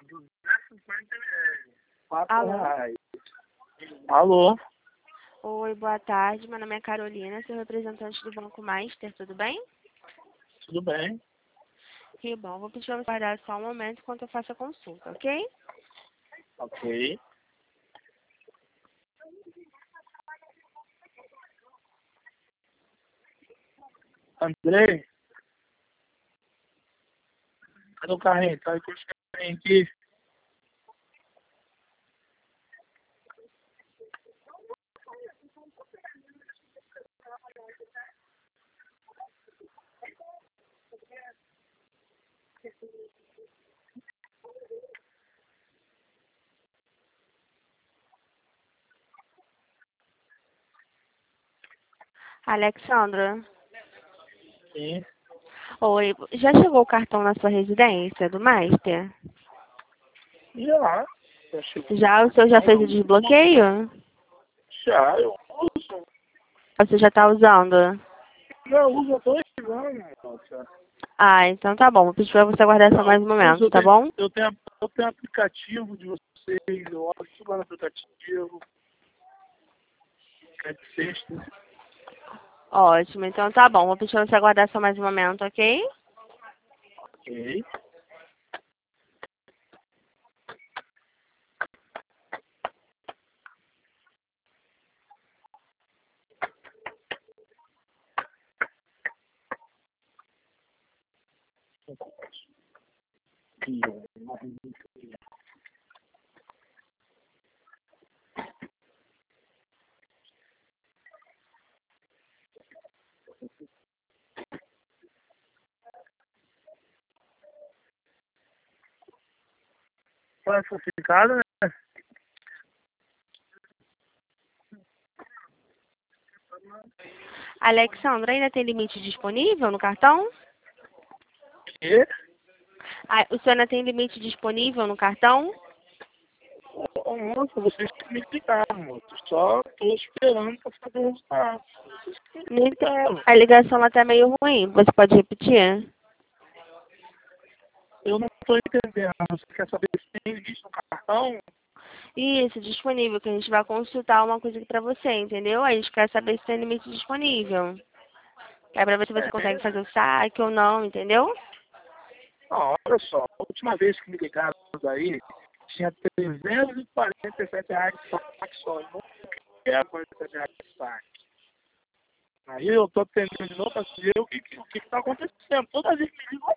Alô? R$4. Alô? Oi, boa tarde. Meu nome é Carolina, sou representante do Banco Master, tudo bem? Tudo bem? Que bom. Vou pedir para você guardar só um momento enquanto eu faço a consulta, ok? Ok. Andrei? Cadê o carrinho? Tá aí com o carrinho aqui. Alexandra? Sim. Oi, já chegou o cartão na sua residência do Master? Já. Já chegou. Já? O senhor já fez o desbloqueio? Já, eu uso. Você já está usando? Já uso há 2 anos, moça. Ah, então tá bom. Vou pedir para você guardar só mais um momento, Eu tá tenho, bom? eu tenho, eu tenho aplicativo de vocês, eu olho tudo lá no aplicativo. É de sexta. Ótimo, então tá bom. Vou pedir para você guardar só mais um momento, ok? Ok. Falsificado, né? Alexandra, ainda tem limite disponível no cartão? E, Ah, o senhor ainda tem limite disponível no cartão? moça, vocês que me explicaram, moça. Só tô esperando pra saber o resultado. Vocês que me Não ente- explicaram. A ligação está meio ruim. Você pode repetir? Eu não tô entendendo. Você quer saber se tem limite no cartão? Isso, disponível, que a gente vai consultar uma coisa aqui pra você, entendeu? Aí a gente quer saber se tem limite disponível. É pra ver se você consegue É. fazer o saque ou não, entendeu? Não, olha só. A última vez que me ligaram daí, tinha R$347 de saque só. Eu não quero R$47 de saque. Aí eu tô tentando de novo pra ver o que tá acontecendo. Toda vez que me ligam